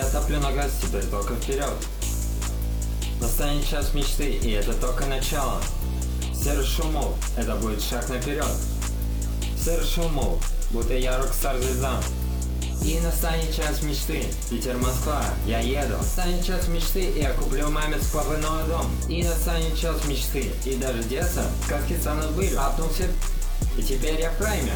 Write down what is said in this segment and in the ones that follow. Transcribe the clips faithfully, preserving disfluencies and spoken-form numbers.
Я топлю на газ, теперь только вперед. Настанет час мечты, и это только начало. Серый шумов, это будет шаг наперед. Серый шумов, будто я рок-стар звезда. И настанет час мечты, Питер, Москва, я еду. Настанет час мечты, и я куплю маме с папой новый дом. И настанет час мечты, и даже детство, сказки станут былью. Апнулся, и теперь я в прайме.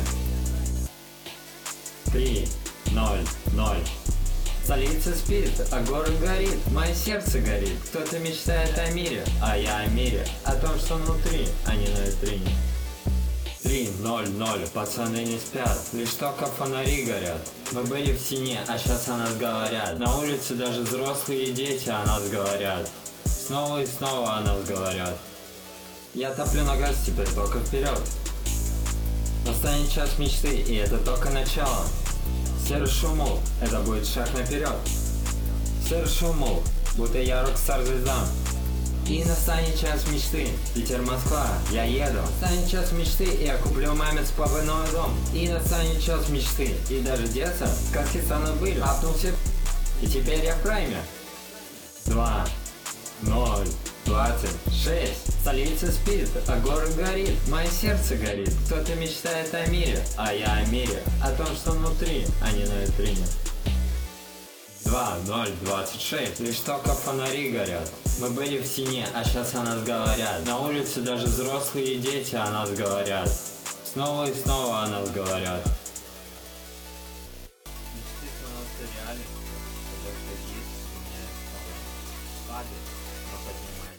Три, ноль, ноль. Столица спит, а город горит, мое сердце горит. Кто-то мечтает о мире, а я о мире, о том, что внутри, а не на витрине. Три, ноль, ноль, пацаны не спят, лишь только фонари горят. Мы были в тени, а сейчас о нас говорят. На улице даже взрослые дети о нас говорят. Снова и снова о нас говорят. Я топлю на газ, теперь только вперед. Настанет час мечты, и это только начало. Серый шумов, это будет шаг наперед. Серый шумов, будто я рок-стар звезда. И настанет час мечты, Питер, Москва, я еду. Настанет час мечты, и я куплю маме с папой новый дом. И настанет час мечты, и даже детство, сказки станут былью. Апнулся, и теперь я в прайме. Два, ноль, двадцать шесть. Столица спит, а город горит, мое сердце горит. Кто-то мечтает о мире, а я о мире, о том, что внутри, а не на витрине. Два, ноль, двадцать шесть. Лишь только фонари горят. Мы были в тени, а сейчас о нас говорят. На улице даже взрослые дети о нас говорят. Снова и снова о нас говорят. Мечты становятся реальностью, потому что есть меняется погода, падает, но поднимается.